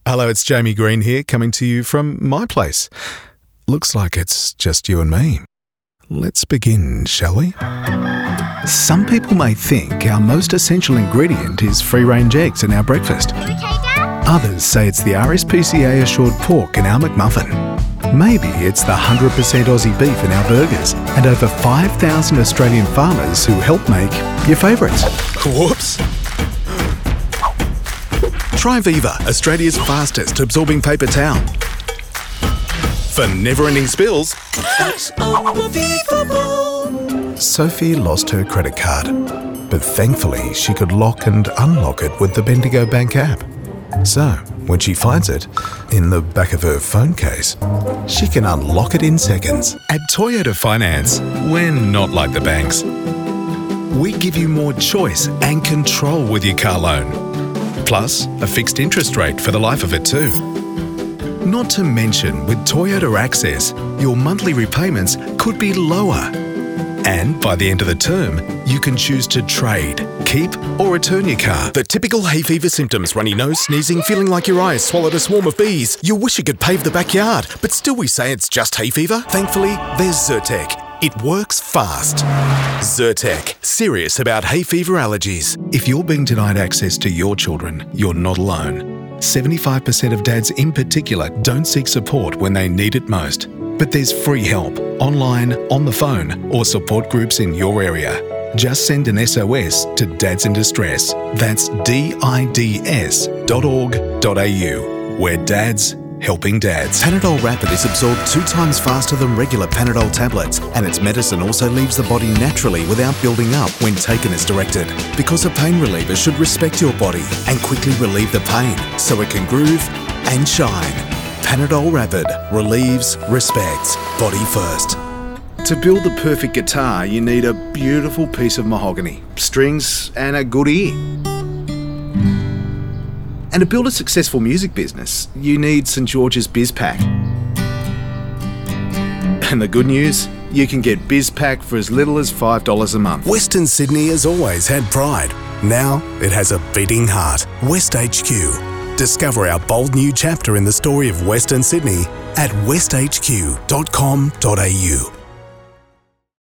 Hello, it's Jamie Green here, coming to you from my place. Looks like it's just you and me. Let's begin, shall we? Some people may think our most essential ingredient is free-range eggs in our breakfast. Okay, Dad? Others say it's the RSPCA assured pork in our McMuffin. Maybe it's the 100% Aussie beef in our burgers and over 5,000 Australian farmers who help make your favourites. Whoops! Try Viva, Australia's fastest absorbing paper towel. For never-ending spills, it's unbelievable. Sophie lost her credit card, but thankfully she could lock and unlock it with the Bendigo Bank app. So, when she finds it in the back of her phone case, she can unlock it in seconds. At Toyota Finance, we're not like the banks. We give you more choice and control with your car loan. Plus, a fixed interest rate for the life of it too. Not to mention, with Toyota Access, your monthly repayments could be lower. And by the end of the term, you can choose to trade, keep or return your car. The typical hay fever symptoms: runny nose, sneezing, feeling like your eyes swallowed a swarm of bees. You wish you could pave the backyard, but still we say it's just hay fever? Thankfully, there's Zyrtec. It works fast. Zyrtec, serious about hay fever allergies. If you're being denied access to your children, you're not alone. 75% of dads in particular don't seek support when they need it most. But there's free help, online, on the phone, or support groups in your area. Just send an SOS to Dads in Distress. That's dids.org.au. We're dads helping dads. Panadol Rapid is absorbed 2 times faster than regular Panadol tablets, and its medicine also leaves the body naturally without building up when taken as directed. Because a pain reliever should respect your body and quickly relieve the pain so it can groove and shine. Panadol Rapid relieves, respects, body first. To build the perfect guitar, you need a beautiful piece of mahogany, strings, and a good ear. And to build a successful music business, you need St George's BizPack. And the good news? You can get BizPack for as little as $5 a month. Western Sydney has always had pride. Now it has a beating heart. West HQ. Discover our bold new chapter in the story of Western Sydney at westhq.com.au.